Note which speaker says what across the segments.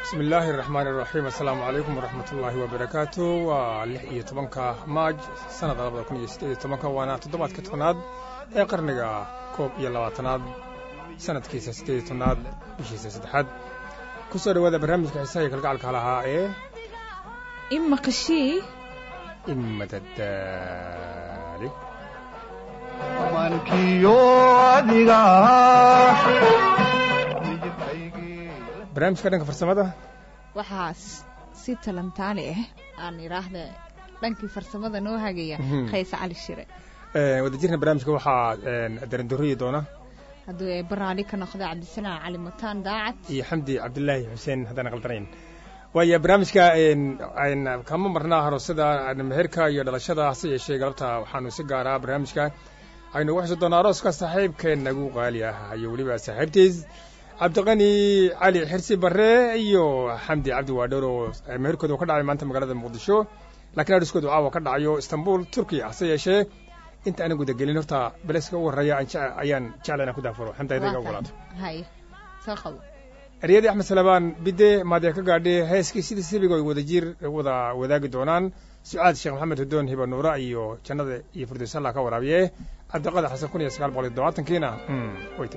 Speaker 1: بسم الله الرحمن الرحيم السلام عليكم ورحمة الله وبركاته ولحية طبنك ماج سنة 2018 وانا تضبط كتفناد قرنقا كوب يلواتناد سنة كيسة 6 بشيسة 6 كسر وذا برنامج كحساية كالقالك لها ايه
Speaker 2: إما قشي
Speaker 1: إما تدالي
Speaker 3: أمانكيو أديغا
Speaker 1: برنامج كدنك فرسمده
Speaker 2: waxaa si talantaale aan iraahdo dhankii farsamada noo hagaya Qays Cali Shire
Speaker 1: wadajirna barnaamijka waxa daranduriyo doona
Speaker 2: haduu ay baraali ka noqdo Cabdisalaam Cali Mataan Daacad
Speaker 1: iyo Xamdi Cabdullaahi Xuseen hadana qaldanayn waya barnaamijka aan kama marnaa harosada meherka iyo dhalashada hase yeeshee galabta waxaanu si gaar ah barnaamijka aynu wax soo doonaa arooska saaxiibkeen nagu qaali ah iyo waliba saaxiibtiis Abdiqani Ali Xirsi Barre iyo Xamdi Cabdi Waadoro meherkooda ka dhacay maanta magaalada Muqdisho laakiin arooskoodu aawa ka dhacayo Istanbul Turkiya hase yeeshee inta aan guda gelin horta baleeska u horeeya ayaan jeclaana ku daafuro Xamdi idaga ogolaato
Speaker 2: hay soo qabo
Speaker 1: Riyadi Axmed Salabaan bide maadiya ka gaadhay heeskii sidii sibiga ay wadaagi doonaan Sucaad Sheekh Maxamed Hudoon Hiba Nuura iyo jannada iyo Firdawsa Allah ka waraabiye Cabdiqaadir Xasan 1970kiina wayt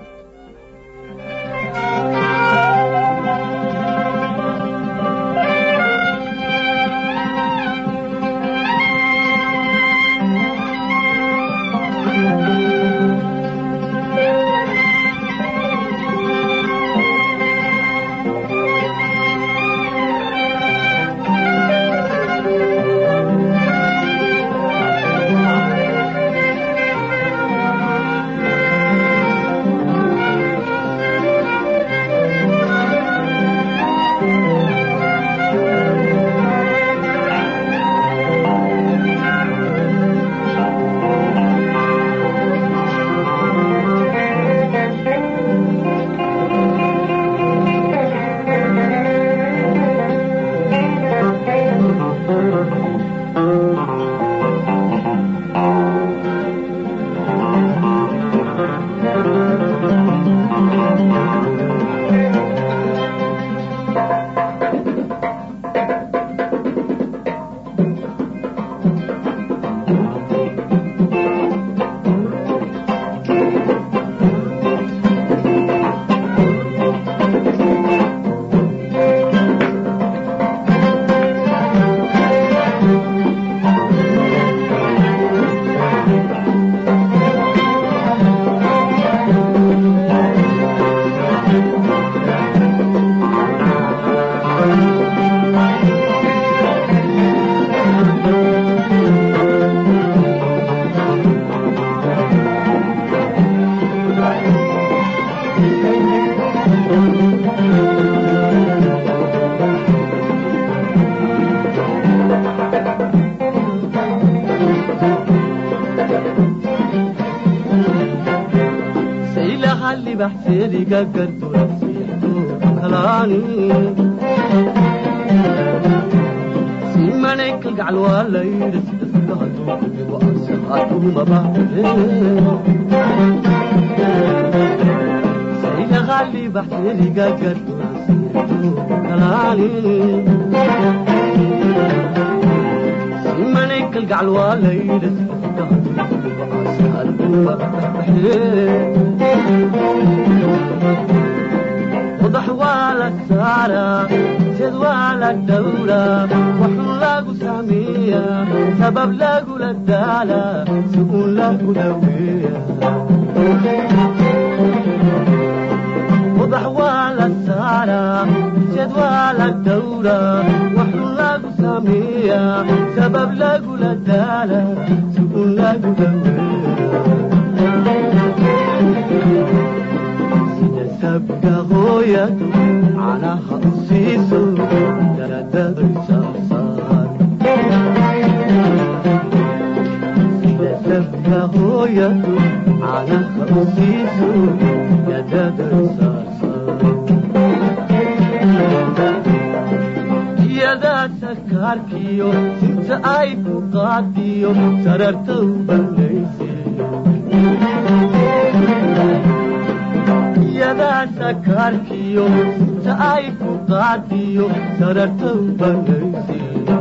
Speaker 4: ay ku qaadiyo sararta banaysi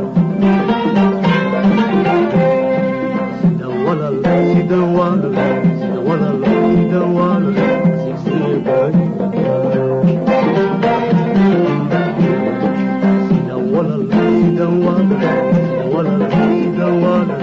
Speaker 4: sida walal sida walal sida walal sida walal sida walal sida walal sida walal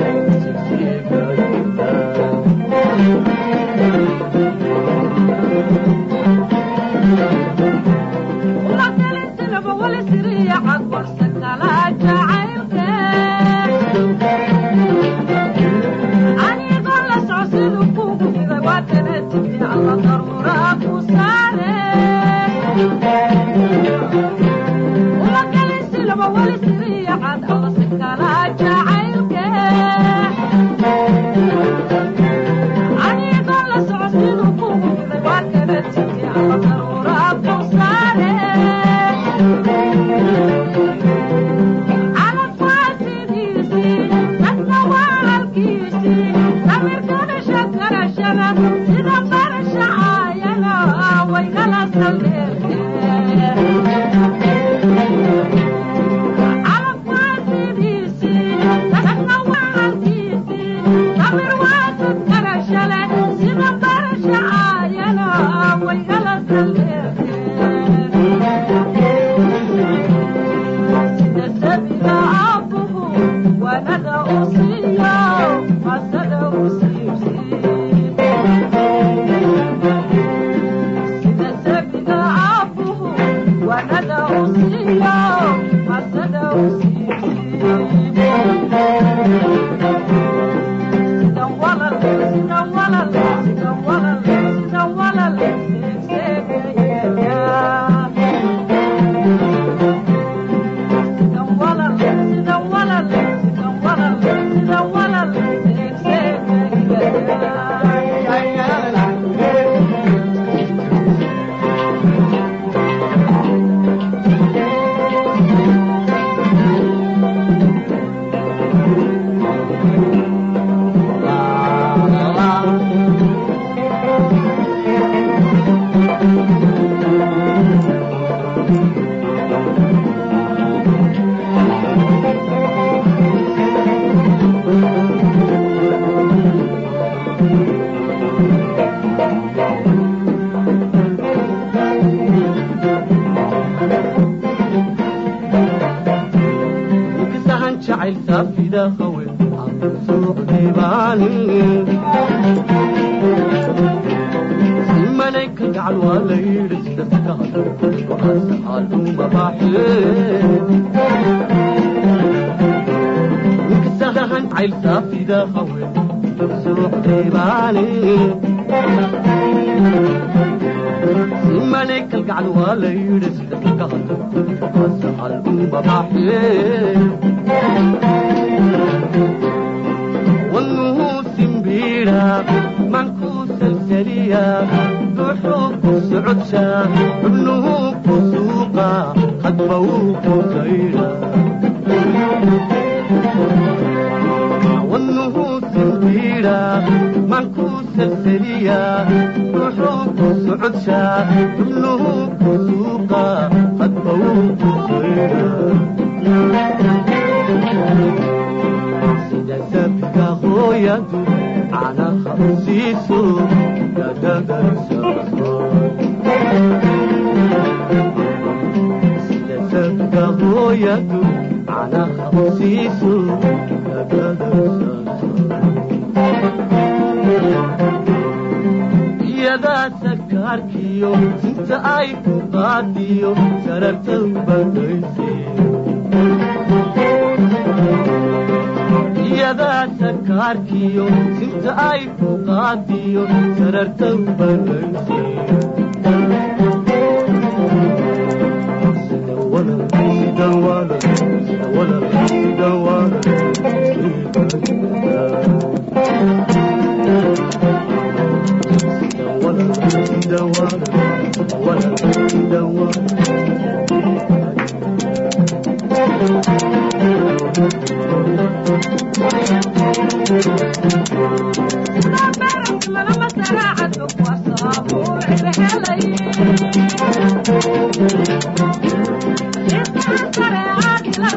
Speaker 5: Thank you.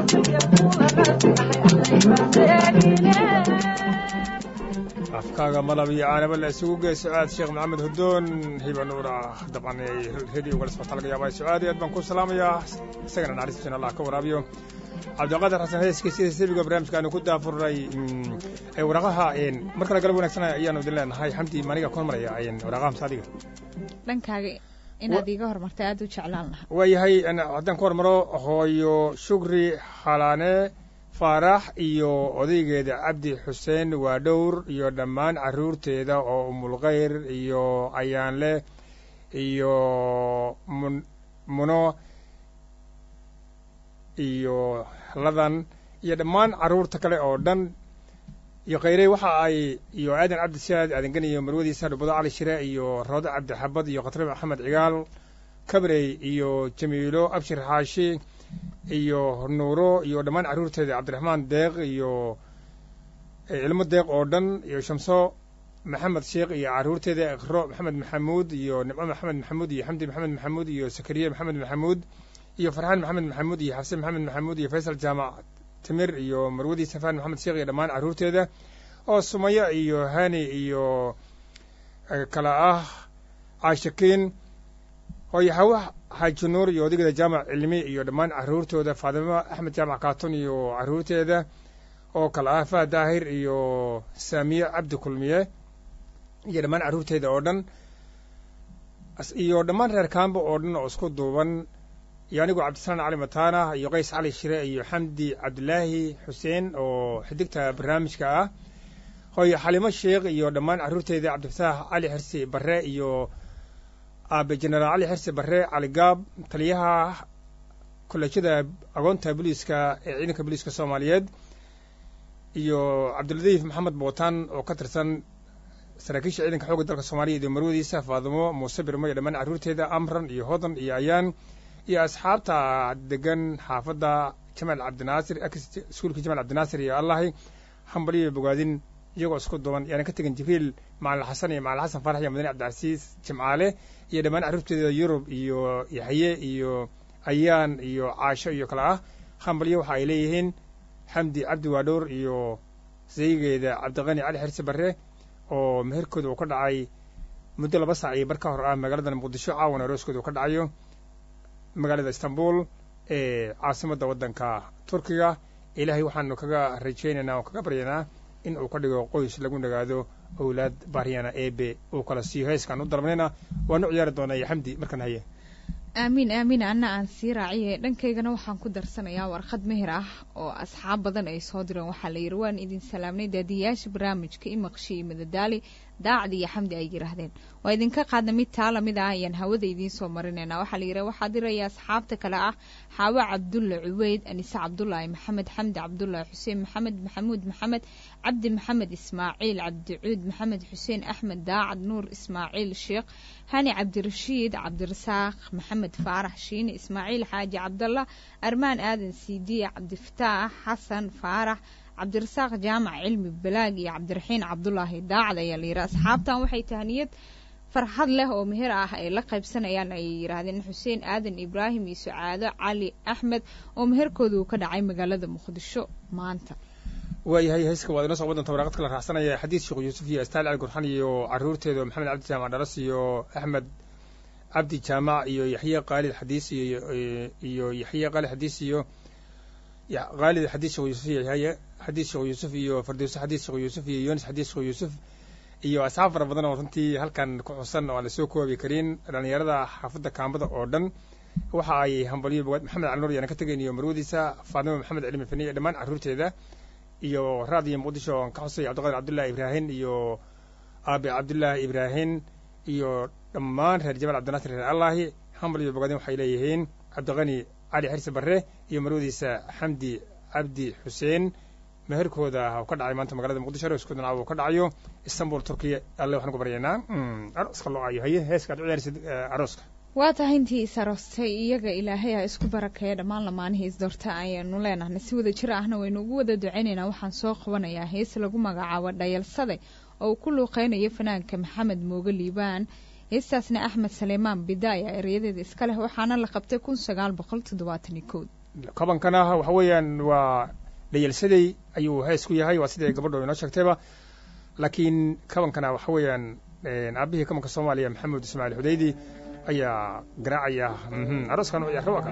Speaker 1: afkaaga malab iyo caanaba la isugu geey sucaad sheekh maxamed hudoon hiba nuura dabcan radio uga socota laga yaabaa sucaad aad baan ku salaamayaa isagana naxariistina allah ka waraabiyo cabdiqaadir xasan heeski sida sabiga barnaamijkaanu ku daafurnay waraaqaha mar kale galab wanaagsan ayaanu idin leenahay xamdi maniga ku hormaraya waraaqaha masaadiga
Speaker 2: dhankaaga inaad iga hormartay aad u jeclaan lahaa
Speaker 1: waayahay haddaan ku hormaro hooyo shukri xalaane faarax iyo odaygeeda cabdi xuseen waa dhowr iyo dhammaan carruurteeda oo umulkhayr iyo ayaanle iyo muno iyo ladan iyo dhammaan carruurta kale oo dhan iyo khayrey waxa ay iyo aadan cabdi saad aadangan iyo marwadiisa dhubado cali shire iyo rawdo cabdi xabad iyo khatrib maxamed cigaal kabrey iyo jamiilo abshir xaashi iyo nuuro iyo dhammaan carruurteeda cabdiraxmaan deeq iyo ilmo deeq oo dhan iyo shamso maxamed sheekh iyo carruurteeda iqro maxamed maxamuud iyo nimco maxamed maxamuud iyo xamdi maxamed maxamuud iyo sakariye maxamed maxamuud iyo farxaan maxamed maxamuud iyo xafse maxamed maxamuud iyo faysal jaamac timir iyo marwadii safaan maxamed sheekh iyo dhammaan carruurteeda oo sumaya iyo hani iyo kala ah caashakiin hooyo hawa xaaji nuur iyo odageeda jaamac cilmi iyo dhammaan carruurtooda faadimo axmed jaamac kaatun iyo carruurteeda oo kala ah faad daahir iyo saamiye cabdi kulmiye iyo dhammaan carruurteeda oo dhan iyo dhammaan reer kaambo oo dhan oo isku duuban iyo anigu cabdisalaan cali mataana iyo qays cali shire iyo xamdi cabdilaahi xuseen oo xidigta barnaamijka ah hooyo xalimo sheekh iyo dhammaan carruurteeda cabdifataax cali xirsi barre iyo aabe jenaraal cali xirsi barre cali gaab taliyaha kolleejyada agoonta booliiska ee ciidanka booliiska soomaaliyeed iyo cabdiladiif maxamed bootaan oo ka tirsan saraakiisha ciidanka xoogga dalka soomaaliya iyo marwadiisa faadimo muuse birmo iyo dhammaan carruurteeda amran iyo hodan iyo ayaan iyo asxaabta degan xaafadda jamaal cabdinaasir iskuulka jamaal cabdinaasir iyo allahi hambaliyo bogaadin iyagoo isku duban yaanan ka tegin jibriil macalin xasan iyo macalin xasan farax iyo madani cabdicasiis jimcaale iyo dhammaan carruurteeda yurub iyo yaxye iyo ayaan iyo caasho iyo kale ah hambaliyo waxa ay leeyihiin xamdi cabdi waadhowr iyo saygeeda cabdiqani cali xirsi barre oo meherkooda uu ka dhacay muddo 2 saac iyo bar ka hor ah magaalada muqdisho caawana arooskooda uu ka dhacayo magaalada istanbul ee caasimadda waddanka turkiga ilaahay waxaanu kaga rajaynaynaa oo kaga baryaynaa in uu ka dhigo qoys lagu nagaado owlaad baariyana eebe uu kala siiyo heeskaan u dalbanayna waanu ciyaari doonaa iyo xamdi markan haye
Speaker 2: aamiin aamiin anna aan sii raaciye dhankaygana waxaan ku darsanayaa warqad meher ah oo asxaab badan ay soo direen waxaa la yidhi waan idin salaamnay daadiyaasha barnaamijka imaqshi iyo madadaali daacdi iyo xamdi ay yidhaahdeen waa idinka qaadna mid taa lamid ah ayaan hawada idiin soo marinaynaa waxaa la yidhi waxaa diraya asxaabta kale ah xaawo cabdulla cubeyd anise cabdullaahi maxamed xamdi cabdullaahi xuseen maxamed maxamuud maxamed cabdi maxamed ismaaciil cabdicuud maxamed xuseen axmed daacad nuur ismaaciil sheekh hani cabdirashiid cabdirasaaq maxamed faarax shiine ismaaciil xaaji cabdallah armaan aadan siidiye cabdifataax xasan faarax cabdirasaaq jaamac cilmi balaag iyo cabdiraxiin cabdulaahi daacad ayaa la yidhi asxaabtan waxay tahniyad farxad leh oo meher ah ay la qaybsanayaan ay yidhaahdeen xuseen aadan ibraahim iyo sucaado cali axmed oo meherkooda uu ka dhacay magaalada muqdisho maanta
Speaker 1: waayahay heeska waad inoo soo wadanta waraaqad kala raacsanaya xadiis sheekh yuusuf iyo astaal cali gurxan iyo carruurteeda maxamed cabdi jaamac dhalas iyo axmed cabdi jaamac iyo yaxye qaalid xadiis iyo yaxye qaalid xadiis iyo qaalid xadiis sheekh yuusuf iyo yaxye xadiis sheekh yuusuf iyo fardowse xadiis sheekh yuusuf iyo yunis xadiis sheekh yuusuf iyo asxaab fara badan oo runtii halkan ku xusan oo aan la soo koobi karin dhalinyarada xaafadda kaambada oo dhan waxa ay hambaliyo bogaad maxamed cali nuur yaanan ka tegayn iyo marwadiisa faadimo maxamed cilmi fani iyo dhammaan carruurteeda iyo raadiyo muqdisho aan ka xusay cabdiqaadir cabdullaahi ibraahin iyo aabe cabdullaahi ibraahin iyo dhammaan reer jamaal cabdinaasir reer allahi hambaliyo bogaadin waxay leeyihiin cabdiqani cali xirsi barre iyo marwadiisa xamdi cabdi xuseen meherkooda uu ka dhacay maanta magaalada muqdisho arooskoodana uu ka dhacayo istanbul turkiya alle waxaan ku baryaynaa arooska loo ayo haye heeskaad u ciyaarsid arooska
Speaker 2: waa tahay intii is aroostay iyaga ilaahay ha isku barakeeya dhammaan lamaanihii isdoorta ayaanu leenahnay si wada jir ahna waynu ugu wada ducaynaynaa waxaan soo qabanayaa hees lagu magacaabo dhayalsade oo uu ku luuqeynayo fanaanka maxamed mooge liibaan heestaasna axmed saleymaan bidaaya ereyadeeda iska leh waxaana la qabtay 1971
Speaker 1: kabankana waxa weeyaan waa dhayalsaday ayuu heesku yahay waa sidii gabadhu inoo sheegtayba laakiin kabankana waxa weeyaan aabihii kabanka Soomaaliya Maxamed Ismaaciil Hudaydi ayaa garaacaya arooskan iyo rabaka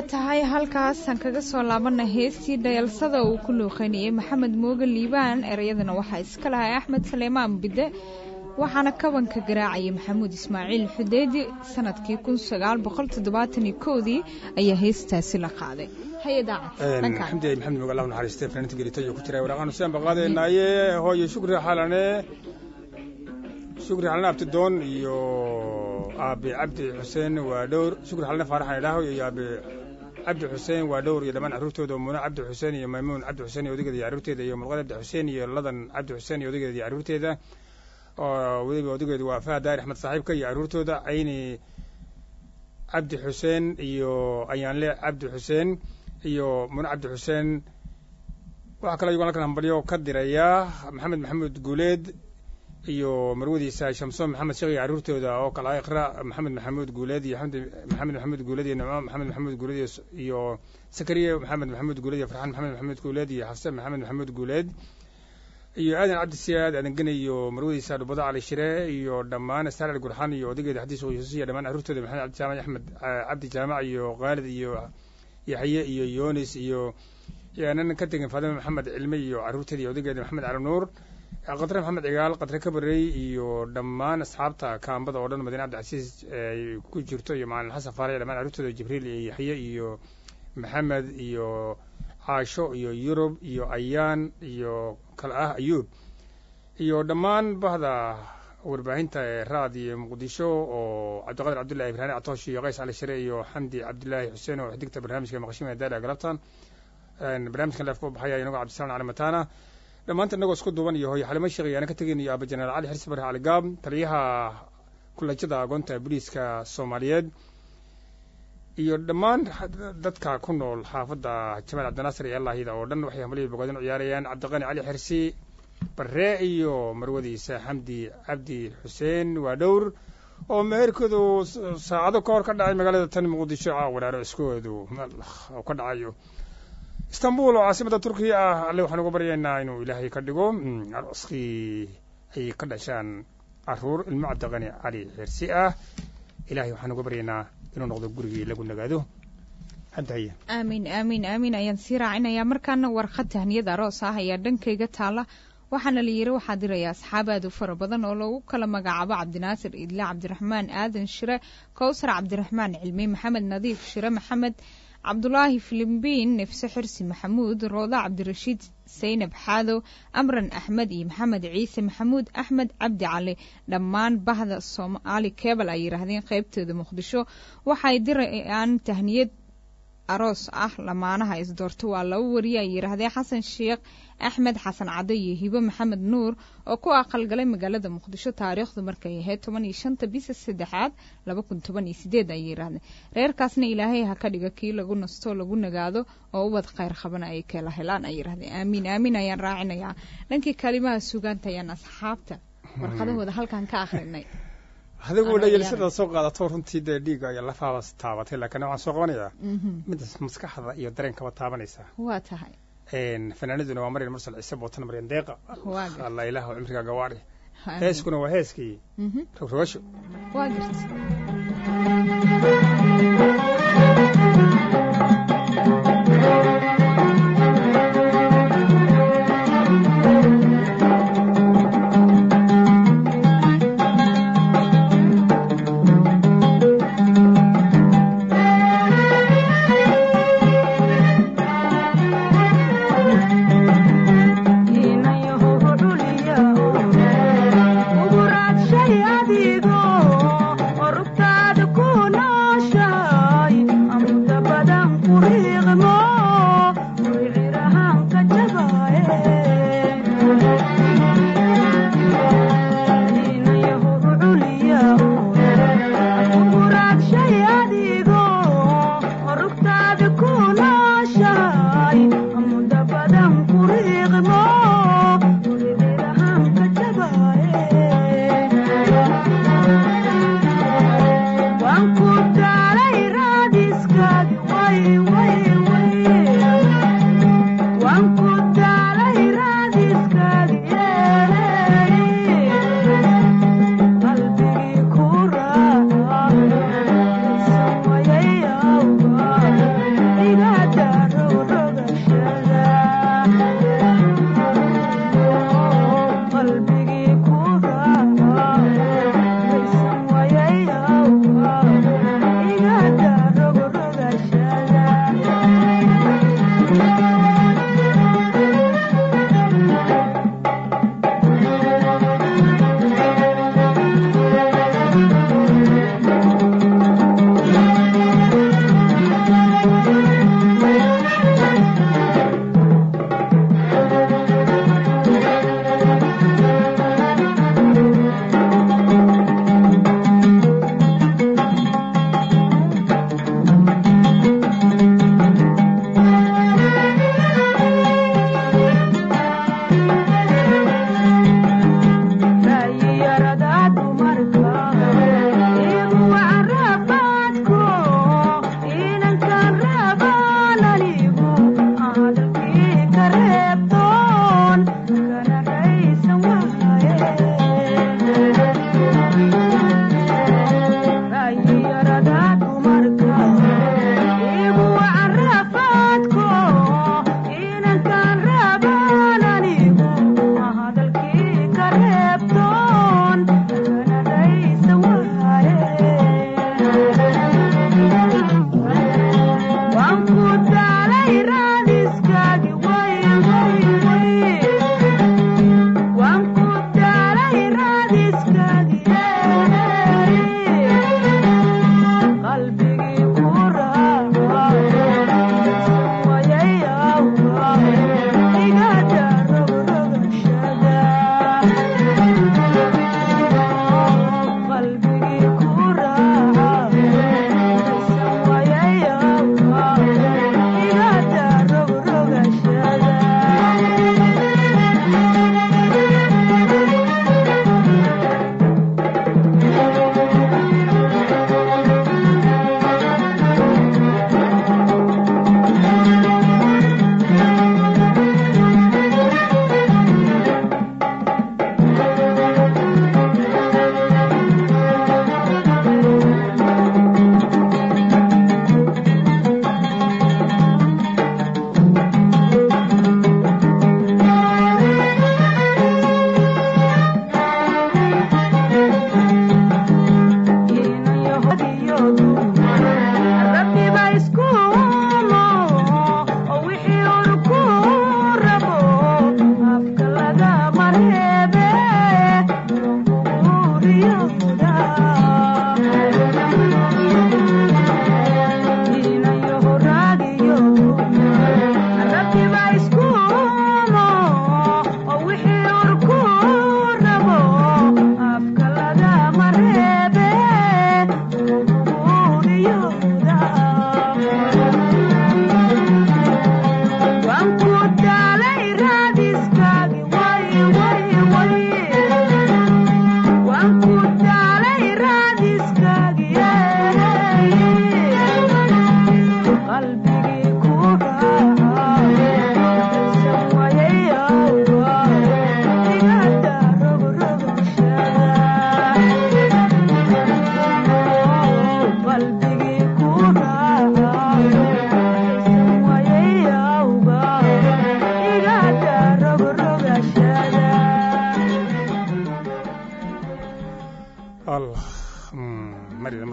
Speaker 2: tahay halkaasaan kaga soo laabana heestii dhayalsada uu ku luuqeynayay maxamed mooge liibaan ereyadana waxaa iska lahay axmed saleemaan bidde waxaana kabanka garaacayay maxamuud ismaaciil xudeydi sanadkii 1971 ayaa heestaasi la qaaday
Speaker 1: xamdi maxamed mooge allah naxariistay fanaanta gelito iyo ku jiray waraaqan saan baqaadeenaaye hooyo shukri xalane abtidoon iyo aabe cabdi xuseen waa dhowr shukri xalane faaraxan idhaaho iyo aabe cabdi xuseen waa dhowr iyo dhammaan carruurtooda muuna cabdi xuseen iyo maymuun cabdi xuseen iyo odageeda iyo carruurteeda iyo mulqad cabdi xuseen iyo ladan cabdi xuseen iyo odageeda iyo carruurteeda oo weliba odageedu waa faha daari axmed saaxiibka iyo carruurtooda cayni cabdi xuseen iyo ayaanle cabdi xuseen iyo muuna cabdi xuseen waxaa kaloo iyagoo halkan hambalyo ka diraya maxamed maxamuud guuleed iyo marwadiisa shamsoon maxamed sheekh iyo carruurtooda oo kala iqra maxamed maxamuud guuleed iyo maxamed maxamuud guuleed iyo nimco maxamed maxamuud guuleed iyo sakariye maxamed maxamuud guuleed iyo farxaan maxamed maxamuud guuleed iyo xafse maxamed maxamuud guuleed iyo aadan cabdi siyaad aadan gene iyo marwadiisa dhubado cali shire iyo dhammaan saal gurxan iyo odageeda xadiis qoysus iyo dhammaan carruurtooda maxamed cabdi jaamac axmed cabdi jaamac iyo khaalid iyo yaxye iyo yoonis iyo aanan ka tegin faadime maxamed cilme iyo carruurteeda iyo odageeda maxamed cali nuur qadre maxamed cigaal qadre kabarey iyo dhammaan asxaabta kaambada oo dhan madiine cabdicasiis ay ku jirto iyo macalin xasan faarax iyo dhammaan carruurtooda jibriil iyo yaxye iyo maxamed iyo caasho iyo yurub iyo ayaan iyo kale ah ayuub iyo dhammaan bahda warbaahinta ee raad iyo muqdisho oo cabdiqaadir cabdullahi ibraahim catoosh iyo qays cali shire iyo xamdi cabdullaahi xuseen oo xigta barnaamijka maqashimada daala galabtan barnaamijkan leefka u baxaya inagoo cabdisalaan cali mataana dhammaanta inagoo isku duuban iyo hooyo xalimo sheekh iyo ana ka tegin iyo aaba jenaraal cali xirsi barre cali gaab taliyaha kulajada agoonta booliiska soomaaliyeed iyo dhammaan dadka ku nool xaafadda jamaal cabdinaasir iyo allahida oo dhan waxay hambalyo bogaadin u ciyaarayaan cabdiqani cali xirsi barre iyo marwadiisa xamdi cabdi xuseen waa dhowr oo meherkoodu saacado ka hor ka dhacay magaalada tan muqdisho walaaro iskoodu ka dhacayo istanbul oo caasimada turkiya ah alle waxaan uga baryaynaa inuu ilaahay ka dhigo arooskii ay ka dhashaan carruur ilmo cabdiqani cali xirsi ah ilaahay waxaan uga baryaynaa inuu noqdo gurigii lagu nagaado hadaya
Speaker 2: aamin ayaan sii raacinayaa markaana warqad tahniyada aroos ah ayaa dhankayga taala waxaana la yiri waxaa diraya asxaab aad u fara badan oo lagu kala magacaabo cabdinaasir idla cabdiraxmaan aadan shire kowsar cabdiraxmaan cilmi maxamed nadiif shire maxamed cabdulaahi filimbiin nefse xirsi maxamuud rooda cabdirashiid saynab xaadow amran axmed iyo maxamed ciise maxamuud axmed cabdi cali dhammaan bahda soomaali kebal ay yidhaahdeen qaybtooda muqdisho waxay dirayaan tahniyad aroos ah lamaanaha isdoorto waa laba wariye ay yidhaahdeen xasan sheekh axmed xasan cadde iyo hibo maxamed nuur oo ku aqalgalay magaalada muqdisho taariikhdu markay ahayd 15 bisha 3 2018 ay yidhaahdeen reerkaasna ilaahay ha ka dhiga kii lagu nasto lagu nagaado oo ubad khayr qabana ay kala helaan ay yidhaahdeen aamin ayaan raacinayaa dhankii kalimaha sugaanta ayaan asxaabta warqadahooda halkan ka akhrinay
Speaker 1: adigu dhayalsada soo qaadato runtii dee dhiiga iyo lafaaba taabatay laakiin waxaan soo qabanayaa mid maskaxda iyo dareenkaba taabanaysa
Speaker 2: waa tahay
Speaker 1: fanaanaduna waa maryam mursal ciise bootan maryan deeqa alla ilaahu cimriga gawaari heeskuna waa heeskii rogrogasho
Speaker 2: waa garta
Speaker 5: adigo orugtaada ku noosha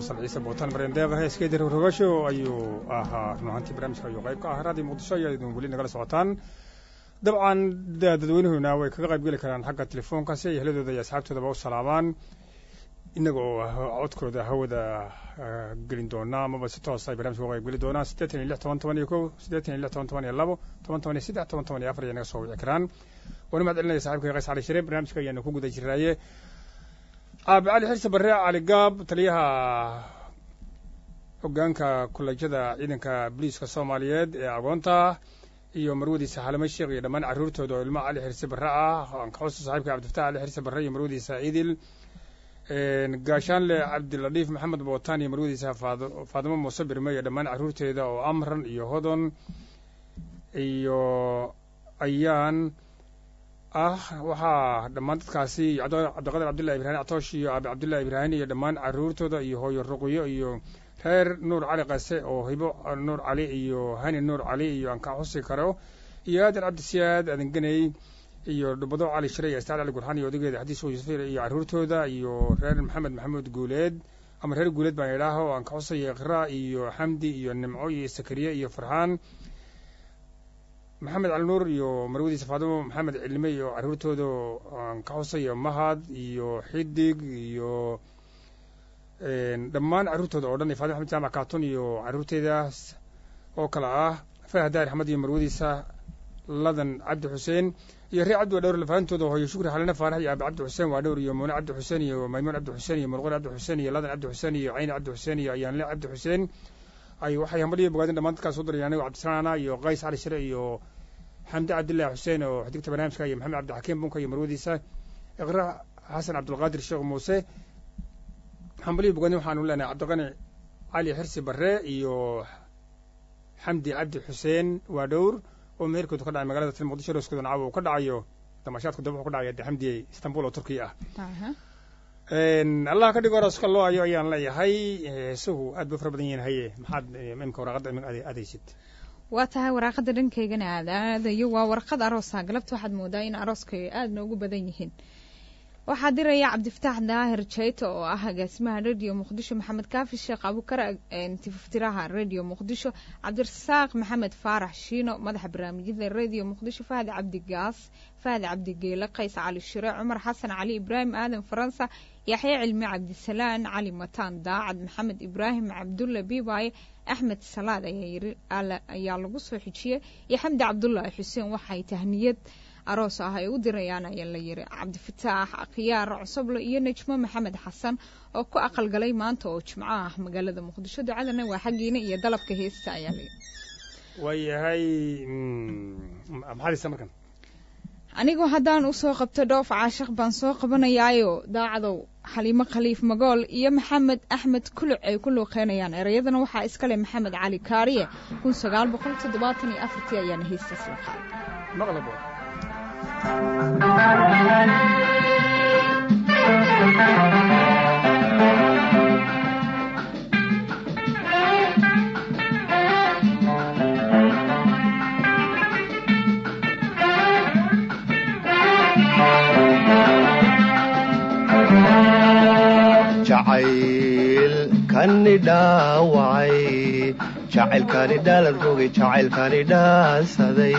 Speaker 1: mursal ciise bootaan mareen deeqa heeskeedii rogrogasho ayuu ahaa run ahaantii barnaamijka ayuu qayb ka ah raadii muqdisho ayaa idin weli nagala socotaan dabcan dadweynuhuna way kaga qayb geli karaan xagga telefoonka si ay ehladooda iyo asxaabtoodaba u salaamaan innaga oo codkooda hawada gelin doonaa amaba si toos ay barnaamijka uga qayb geli doonaan 86 ayaa naga soo wici karaan waana mahad celinaya saaxiibkay qays cali shire barnaamijka ayaanu ku guda jiraaye aabe cali xirse barre cali gaab taliyaha hoggaanka kullejada ciidanka booliiska soomaaliyeed ee agoonta iyo marwadiisa xalimo sheekh iyo dhammaan carruurtooda oo ilmo cali xirse barre ah aan ka xuso saaxiibka cabdifataax cali xirse barre iyo marwadiisa ciidil gaashaanle cabdiladiif maxamed bootaan iyo marwadiisa faadimo muuse birme iyo dhammaan carruurteeda oo amran iyo hodon iyo ayaan ah waxaa dhammaan dadkaasi cabdiqadir cabdullahi ibraahim actoosh iyo aabe cabdullahi ibraahim iyo dhammaan carruurtooda iyo hooyo ruqyo iyo reer nuur cali qase oo hibo nuur cali iyo hani nuur cali iyo aan ka xusi karo iyo aadan cabdisiyaad adanganey iyo dhubado cali shire iyo astaad cali gurxaan iyo odageeda xadiis yuusufir iyo carruurtooda iyo reer maxamed maxamuud guuleed ama reer guuleed baan idhaaho aan ka xusaya iqra iyo xamdi iyo nimco iyo sakariye iyo farxaan maxamed cali nuur iyo marwadiisa faadimo maxamed cilme iyo carruurtooda aan ka xusayo mahad iyo xidig iyo dhammaan carruurtooda oo dhan iyo faadimo axmed jaamac kaatun iyo carruurteedaas oo kale ah fahad daahir axmed iyo marwadiisa ladan cabdi xuseen iyo reer cabdi waa dhowr lafaantooda hooyo shukri xalina faarax iyo aabe cabdi xuseen waa dhowr iyo muune cabdi xuseen iyo maymuun cabdi xuseen iyo murqur cabdi xuseen iyo ladan cabdi xuseen iyo cayni cabdi xuseen iyo ayaanle cabdi xuseen ay waxay hambaliyo bogaadeen dhammaan dadkaas u dirayaan anigo cabdisalaana iyo qays cali shire iyo xamdi cabdillahi xuseen oo xigta barnaamijka iyo maxamed cabdixakiim bunka iyo marwadiisa iqra xasan cabdulqaadir sheekh muuse hambaliyo bogaadeen waxaanu leenahay cabdiqani cali xirsi barre iyo xamdi cabdi xuseen waa dhowr oo meherkoodu ka dhacay magaalada til muqdisho rooskooda nacaw uu ka dhacayo damashaadku dab wuxuu ka dhacaya xamdiyey istanbul oo turkiya ah allah ka dhigo rooska loo ayo ayaan leeyahay heesuhu aad bay fara badan yihiin haye maxaad imika waraaqadda adaysid
Speaker 2: waa tahay waraaqada dhankaygana aadayo waa warqad aroosa galabta waxaad moodaa in arooska aad noogu badan yihiin waxaa diraya cabdifataax daahir jeyto oo ah agaasimaha radio muqdisho maxamed kaafi sheekh abukar tiftiraha radio muqdisho cabdirasaaq maxamed faarax shiino madaxa barnaamijyada radio muqdisho fahad cabdigaas fahad cabdigeele qays cali shire cumar xasan cali ibraahim aadan faransa yaxya cilmi cabdisalaan cali mataan daacad maxamed ibraahim cabdulla biibaaye axmed salaad ayaa lagu soo xijiyey iyo xamdi cabdullaahi xuseen waxay tahniyad aroos ah ay u dirayaan ayaa la yiri cabdifataax khiyaar cusublo iyo najmo maxamed xasan oo ku aqalgalay maanta oo jimco ah magaalada muqdisho ducadana waa xagiina iyo dalabka heesta ayaa la yiri
Speaker 1: waayahay maxaadisa markan
Speaker 2: anigu haddaan usoo qabto dhoof caashiq baan soo qabanayaayo daacadow xaliimo khaliif magool iyo maxamed axmed kuluc ay ku luuqeynayaan ereyadana waxaa iskale maxamed cali kaariye 1974 ayaana heestaas la qaaday
Speaker 1: maqlabo
Speaker 3: jacaylkani dhaawacay jacaylkani dhaalad rogay jacaylkani dhaasaday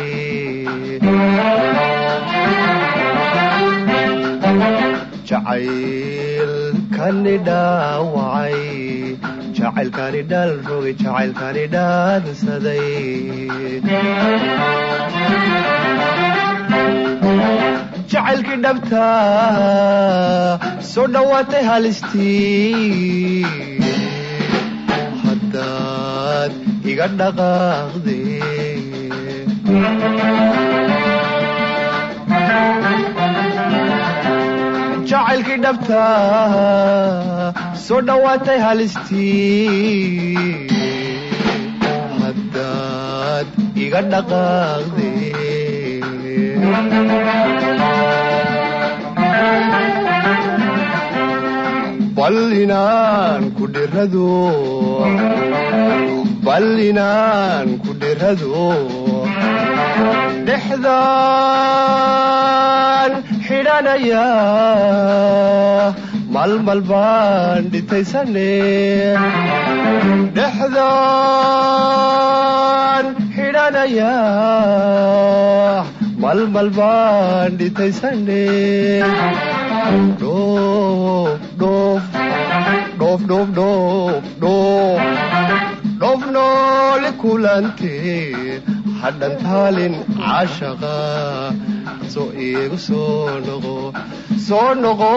Speaker 3: jacaylkani dhaawacay jacaylkani dhaalad rogay jacaylkani dhaansaday jacaylkii dhabta soo dhowaatay halistii haddaad iga dhaqaaqde jacaylkii dhabta soo dhowaatay halistii haddaad iga dhaqaaqde bal inaan ku dhirado dhexdaan xidhanaya malmal baan dhitaysane dhexdaan xidhanaya malmal baan dhitaysane dhoof noole kulantee hadhan taalin caashaqa soo iigu soo noqo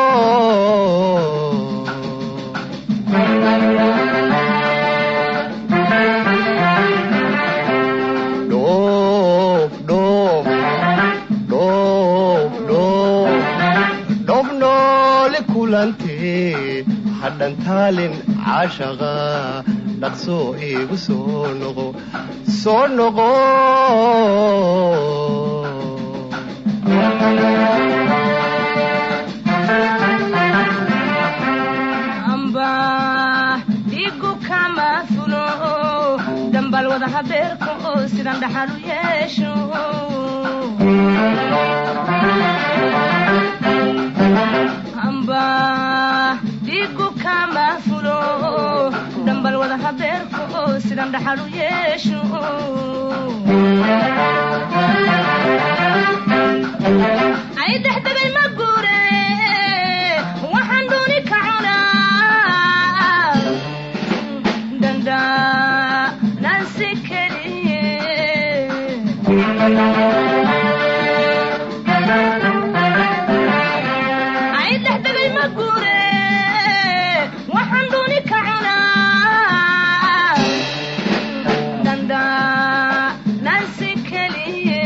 Speaker 3: dhoof noole kulantee hadhan taalin caashaqa dhaqsoo iigu soo noqo
Speaker 5: amba dhigu kama fulo dambal wada habeerka oo sidan dhaxal u yeesho amba dhigu kama fulo dambal wada habeerka oo sidan dhaxal u yeesho ay dhaxdagay ma guure waxaan dooni ka cunaa danda nansi keliye ay dhaxdagay ma guure waxaan dooni ka cunaa danda nansi keliye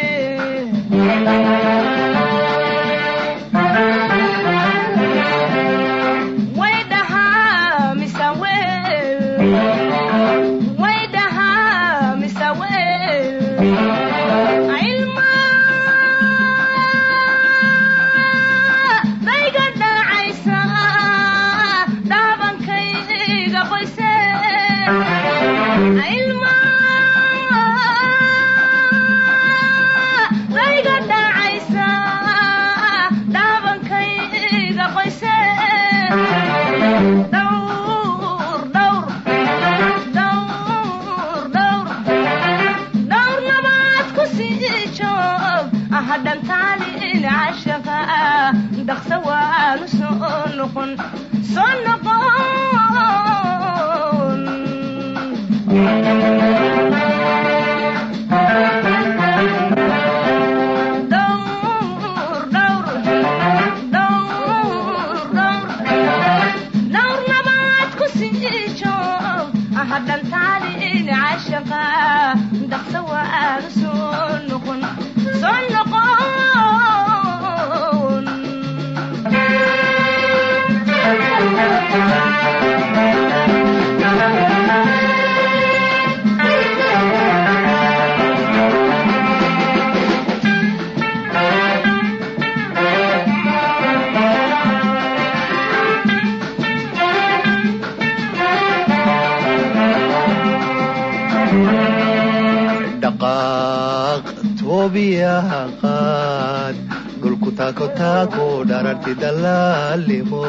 Speaker 5: dhulku taako dhararti dalaalimo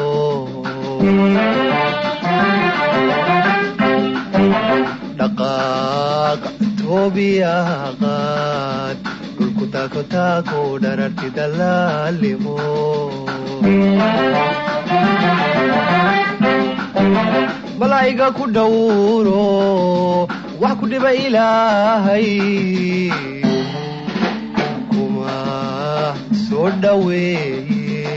Speaker 5: dhaqaaq toobiyaqaad dhulku taako dhararti dalaalimo malaa'iga ku dhowro wax ku dhiba ilaahay soo dhaweeye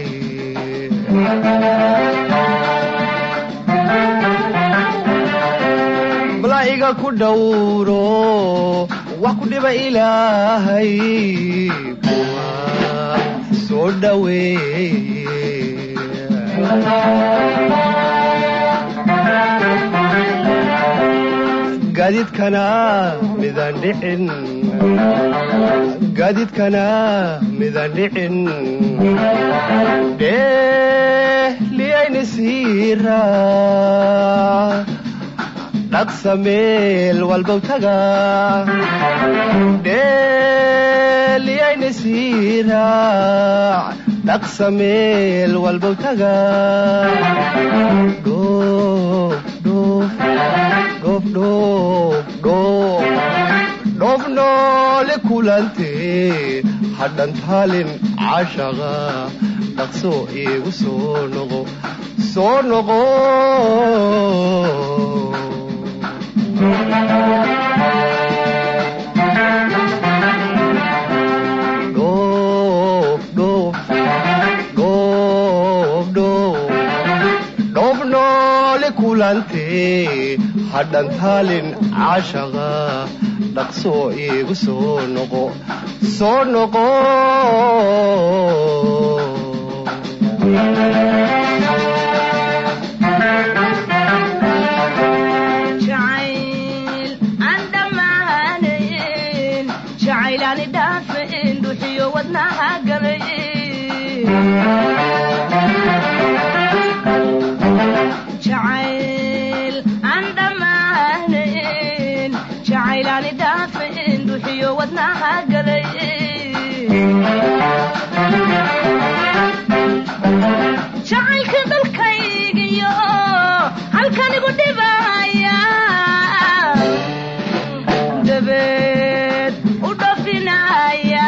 Speaker 5: malaa'iga ku dhowro wax ku dhiba ilaahay kuwa soo dhaweeye gaadiidkana midaan dhicin dheehliyayni siiraa dhaqsa meel walbow taga dheehliyayni siiraa
Speaker 3: dhaqsa meel walbow taga dhoof noole kulantee hadhan taalin cashaqa dhaqso iigu soo noqo dhoof noole kulantee hadhan taalin cashaqa dhaqso iigu soo noqo
Speaker 5: jacayl aan dhammaanayn jacaylaani dhaafayn dhuuxiyo wadnaha galay jacayl aan dhammaanayn jacaylaani dhaafayn dhuuxiyo wadnaha galay jacaylka dalkaygiyo halkanigu dhibaya dabeed u dhafinaya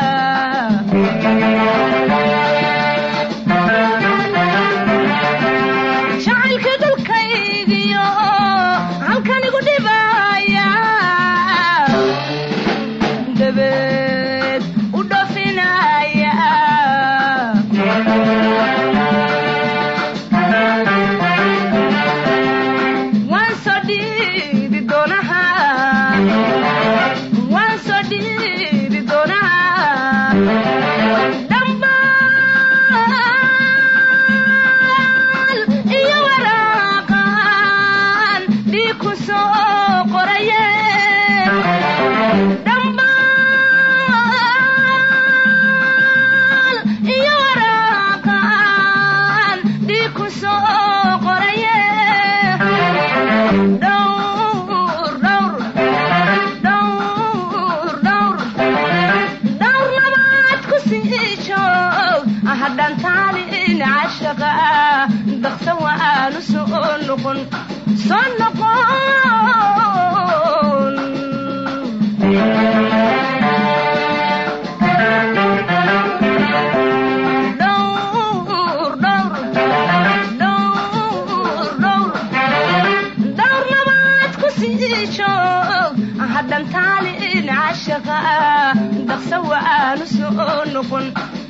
Speaker 5: jacaylka dalkaygiyo halkanigu dhibaya dabeed u dhafinaya waan soo dhiidi doonaha dhambaal iyo waraaqan dhiig ku soo qoraye dhambaal iyo waraaqan dhiig ku soo qoraye dhowr nabaad ku sii joog hadhan taalin cashaqa daqsa waanu soo noqon dhowr nabaad ku sii joog hadhan taalin cashaqa daqsa waanu soo noqon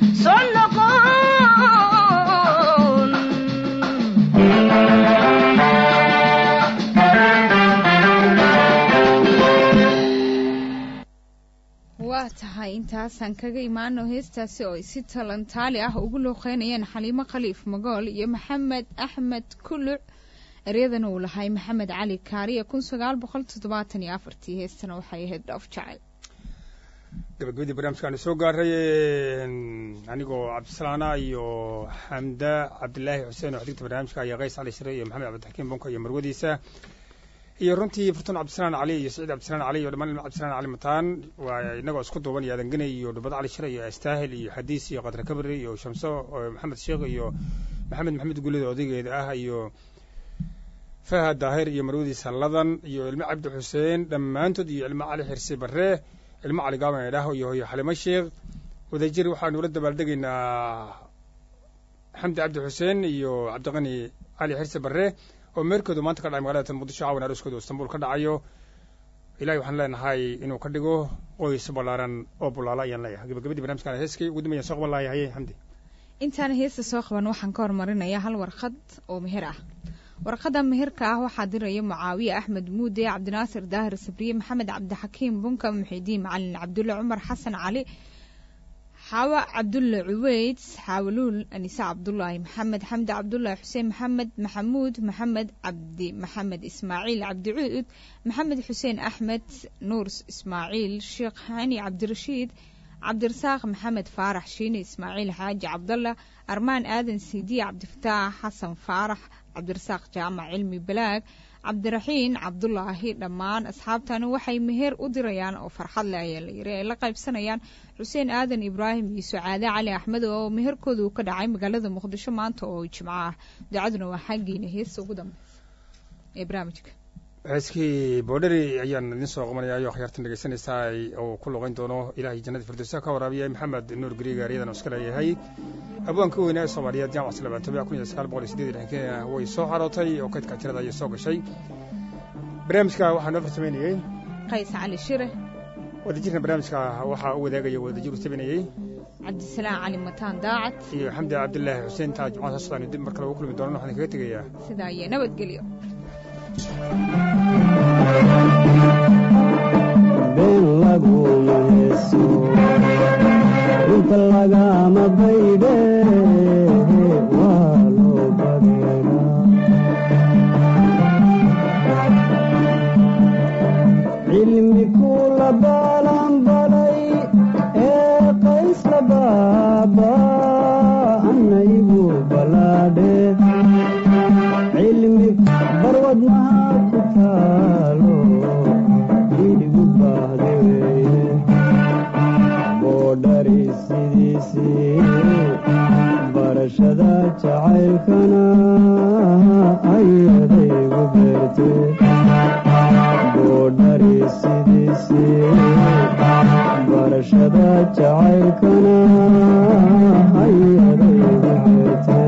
Speaker 2: waa tahay intaasaan kaga imaano heestaasi oo ay si talantaali ah ugu looqeynayeen xaliimo khaliif magool iyo maxamed axmed kuluc eryadana uu lahay maxamed cali kaariya 1974 heestana waxay ahayd dhoof jacayl
Speaker 1: gabagabadii barnaamijkaanu soo gaaray anigoo cabdisalaana iyo xamda cabdilaahi xuseen oo xigta barnaamijka iyo qays cali shire iyo maxamed cabdixakiim bunka iyo marwadiisa iyo runtii furtun cabdisalaan cali iyo saciid cabdisalaan cali iyo dhammaan ilma cabdisalaan cali mataan waa inagoo isku duuban iyo adanganay iyo dhubad cali shire iyo astaahil iyo xadiis iyo qadra kabri iyo shamso maxamed sheekh iyo maxamed gulid odaygeeda ah iyo fahad daahir iyo marwadiisa ladan iyo ilmo cabdi xuseen dhammaantood iyo ilmo cali xirsi barre ilmo cali gaaban idhaaho iyo hooyo xalimo sheekh wadajir waxaanu la dabaaldegaynaa xamdi cabdi xuseen iyo cabdiqani cali xirsi barre oo meerkoodu maanta ka dhacay magaalada muqdisho caawan arooskooda oo istanbul ka dhacayo ilaahay waxaan leenahay inuu ka dhigo qoys ballaaran oo bulaala ayaan leeyahay gabagabadii barnaamijkan heeskay ugu dambeeyaan soo qaban lahayaa haye xamdi
Speaker 2: intaan heesta soo qaban waxaan ka hormarinayaa hal warqad oo meher ah warqada meherka ah waxaa diraya mucaawiye axmed muude cabdinaasir daahir sabriye maxamed cabdixakiim bunka muxidiin macalin cabdulle cumar xasan cali xaawa cabdulle cuweyd xaawuluul anisa cabdullaahi maxamed xamdi cabdullaahi xuseen maxamed maxamuud maxamed cabdi maxamed ismaaciil cabdicuud maxamed xuseen axmed nuur ismaaciil sheekh hani cabdirashiid cabdirasaaq maxamed faarax shiine ismaaciil xaaji cabdalla armaan aadan siidiye cabdifataax xasan faarax cabdirasaaq jaamac cilmi balaag cabdiraxiin cabdulaahi dhammaan asxaabtani waxay meher u dirayaan oo farxad leh ayaa la yiri ay la qaybsanayaan xuseen aadan ibraahim iyo sucaade cali axmed oo meherkooda uu ka dhacay magaalada muqdisho maanta oo jimco ah ducaduna waa xaggiina heesta ugu dambeysa ee barnaamijka
Speaker 1: heeskii boodhari ayaan idin soo qabanaya oo akhyaartan dhegeysanaysaa oo ku luqayn doono ilaahay jannada firdowsa ka waraabiya maxamed nuur gariga ariyadan iska leeyahay abwaanka weynaa ee Soomaaliyeed jaamac Salmaan Tabiic 1980 way soo xarootay oo kaydka tirada ay soo gashay barnaamijka waxaan noo farsameynayay
Speaker 2: qays cali shire
Speaker 1: wadajirna barnaamijka waxa uu wadaagaya wadajir u tabinayay
Speaker 2: cabdisalaam cali mataan daacad
Speaker 1: iyo xamdi cabdullaahi xuseen taaj jamaca soo dib markale ugu kulmi doono waxaan kaga tagayaa
Speaker 2: sidaa iyo nabadgelyo
Speaker 4: been laguma heeso inta lagama baydhe waa loo badeeraa cilmi kula baalan balay ee qays la baaba ana igu balaadhe cilmi barwadnaha ku taalo idigu baahde weeye boodhari sidiisii barashada jacaylkana ayadaygu beerte boodhari sidiisii barashada jacaylkana ayadaygu beerte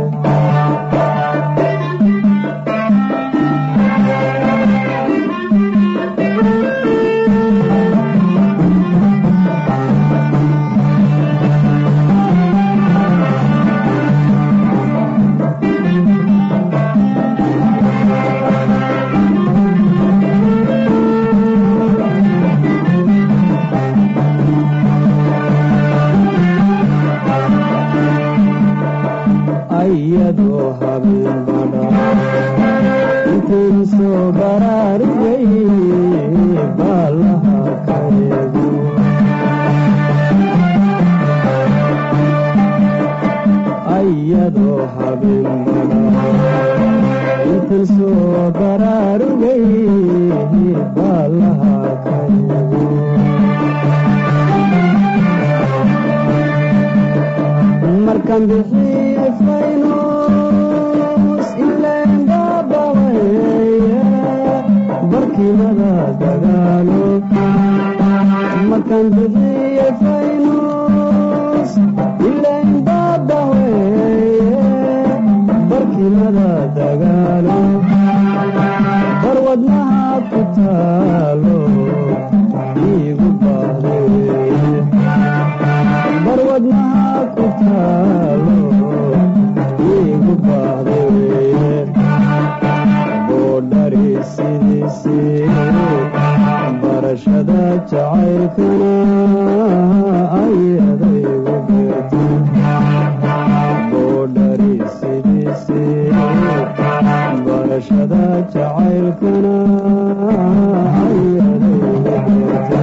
Speaker 4: ayadoo habeen badha intaan soo baraarugay baalaha ka eego ayadoo habeen badha intaan soo baraarugay baalaha ka eego markaan bixiyey faynus ileen baabaweeye barkimada dagaalo markaan bixiyey faynus ileen baabaweeye barkimada dagaalo barwadnaha ku taalo iigu baahde weeye barwadnaha ku taalo iigu baahde weeye boodhari sidiisii barashada jacaylkana ayadaygu beerte boodhari sidiisii barashada jacaylkana ayadaygu beerte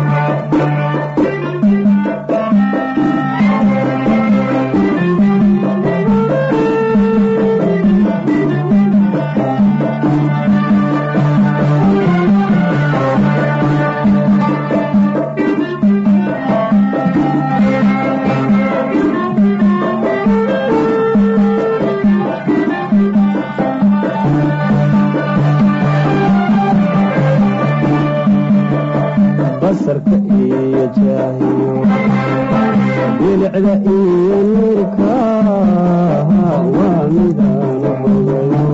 Speaker 4: basarka iyo jaahiyo bilicda iyo nuurka waa midaanu bogayo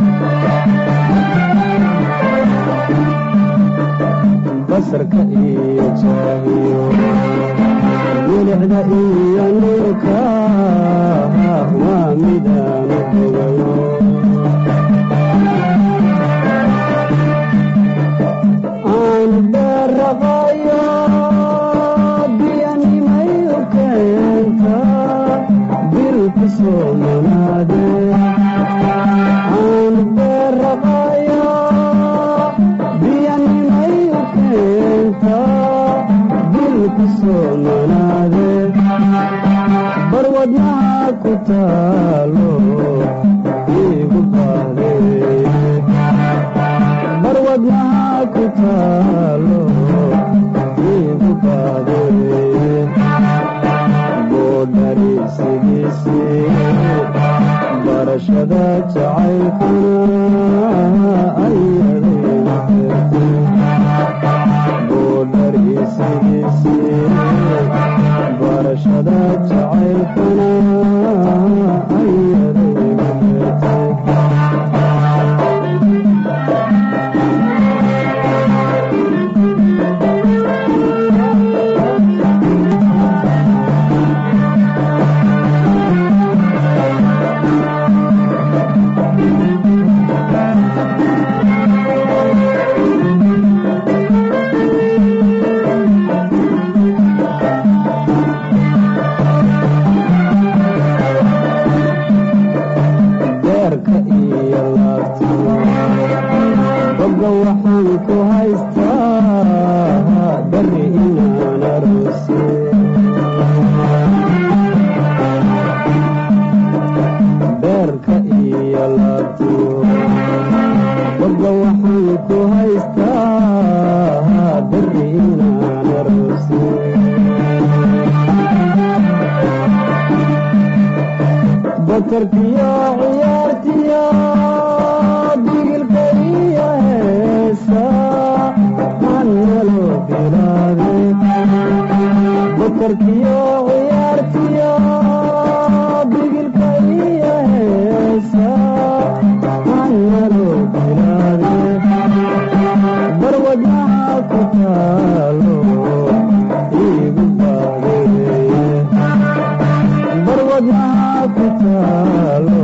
Speaker 4: basarka iyo jaahiyo bilicda iyo nuurka waa midaanu bogayo aan baraqayo biyanimay u keenta bilku soo manaade aan baraqayo biyanimay u keenta bilku soo manaade barwadnaha ku taalo iigu baahde taalo igu baadee boodhari sidiisii barashada jacaylkuna ayadayga boodhari sidiisii barashada jacaylkuna ayadayga batarkiyo ciyaartiyo digilka iyo heesa hanaloo bilaabe batarkiyo ciyaartiyo digilka iyo heesa hanaloo bilaabe barwadaha ku taalo igu baadee barwadaha ku taalo